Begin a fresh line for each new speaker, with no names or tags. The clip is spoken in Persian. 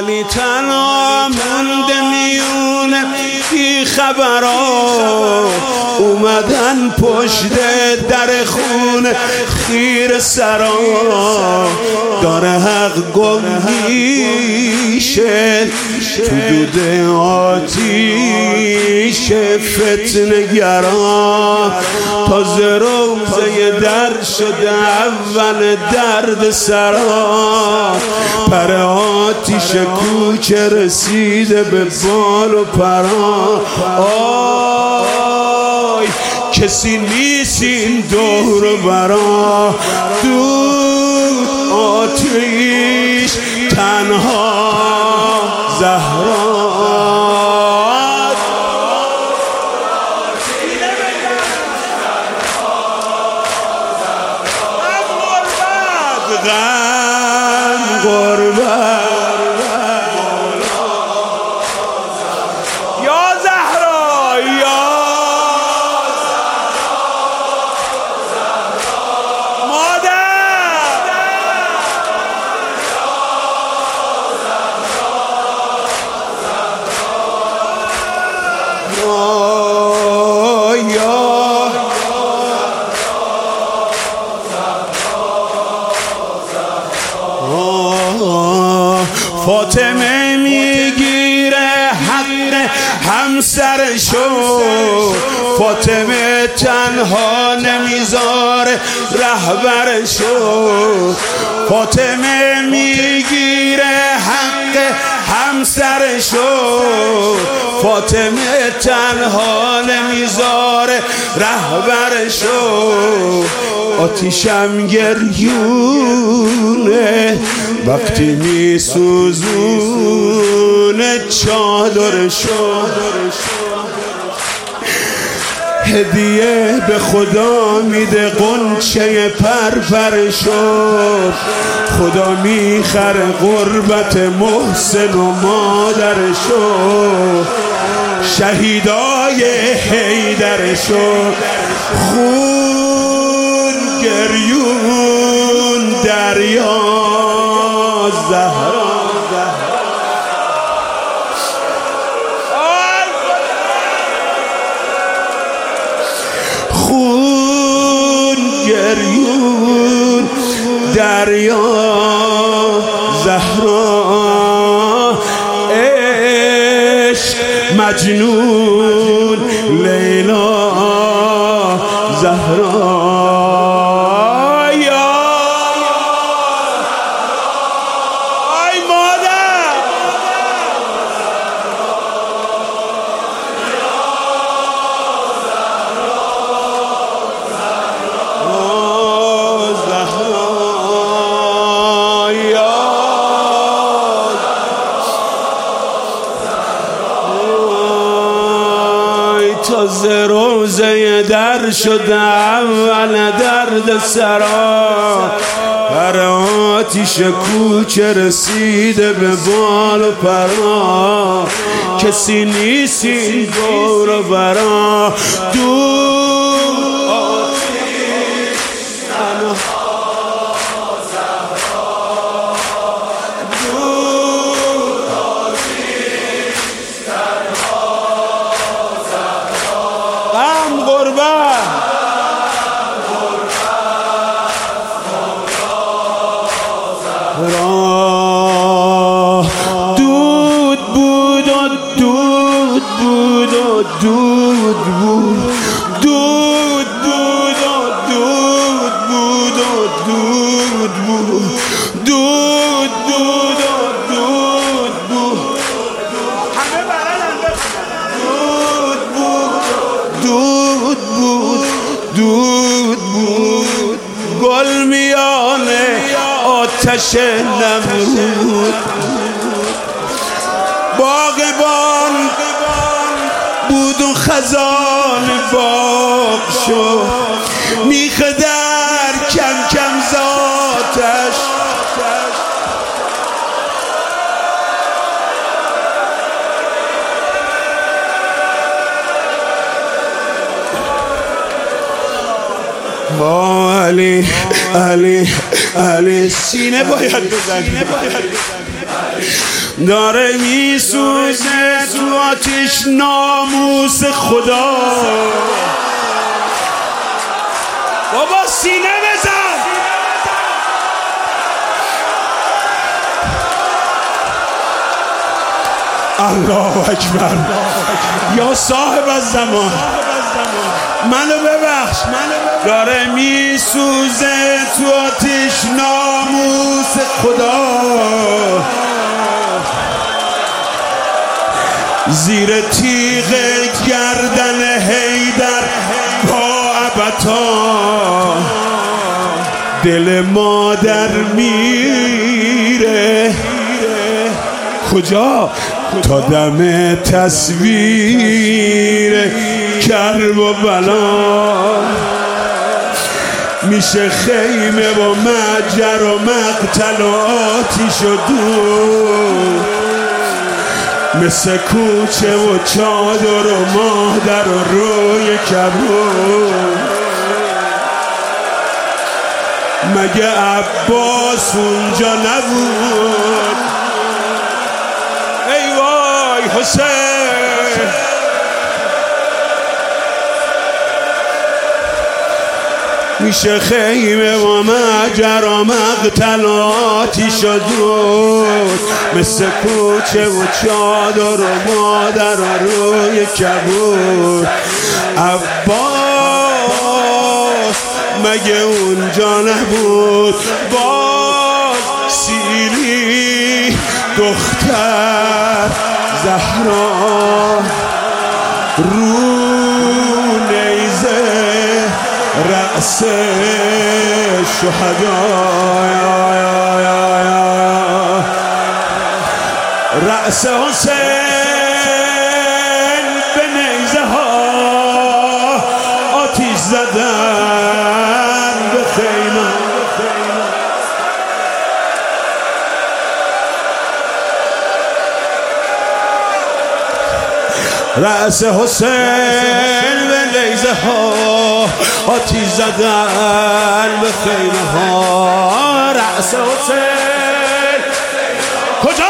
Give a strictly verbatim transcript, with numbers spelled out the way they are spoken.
علی تنها مونده میونه بی خبرا، اومدن پشت در خونه خیر سرا، داره حق گم میشه تو دود آتیش فتنه گرا. تازه روزه در شده اول درد سرا، پر آتیش کوچه رسیده به بال و پرا. آی کسی نیست این دور و برا، دور آتیش تنها زهرا. غم غربت یا زهرا یا مادر، یا فاطمه میگیره حق همسرشو، فاطمه تنها نمیذاره رهبرشو، فاطمه میگیره حق همسرشو، فاطمه تنها نمیذاره رهبرشو. آتیشم گریونه وقتی میسوزونه چادرشو، هدیه به خدا میده قنچه پرپرشو، خدا میخره غربت محسن و مادرشو، شهیدای حیدرشو. خون گریون دریا زهرا، خون گریون دریا زهرا، عشق مجنون لیلا زهرا. تازه روزه در شده اول درد سرا، پر آتیش کوچه رسیده به بال و پرا، کسی نیست این دور و برا، دور آتیش تنها راه دود بود و دود بود و دود بود، دود بود و دود بود و دود بود، دود بود و دود بود، همه بلدن دود بود دود بود دود بود. گل میانه آتش نمرود، باغبان بود و خزان باغ شد، میخه در کم کم ذاتش با علی علی علی سینه باید بزنی داره میسوزه تو آتش ناموس خدا بابا سینه بزن الله اکبر یا صاحب الزمان منو ببخش داره میسوزه تو آتش ناموس خدا زیر تیغ گردن حیدر با عبتا دل مادر میره کجا تا دم تصویر کرب و بلا میشه خیمه و مجر و مقتل و آتیش و دور مثل کوچه و چادر و مادر و روی کبود مگه عباس اونجا نبود ای وای حسین میشه خیمه و مجر و مقتل و آتیش و دود مثل کوچه و چادر و مادر و روی کبود عباس مگه اونجا نبود باز سیلی دختر زهرا رو نیزه رأس شهدا رأس حسین به نیزه ها آتیش زدن به خیمه رأس حسین به نیزه ها آتیش زدن به خیمه ها رأس حسین کجا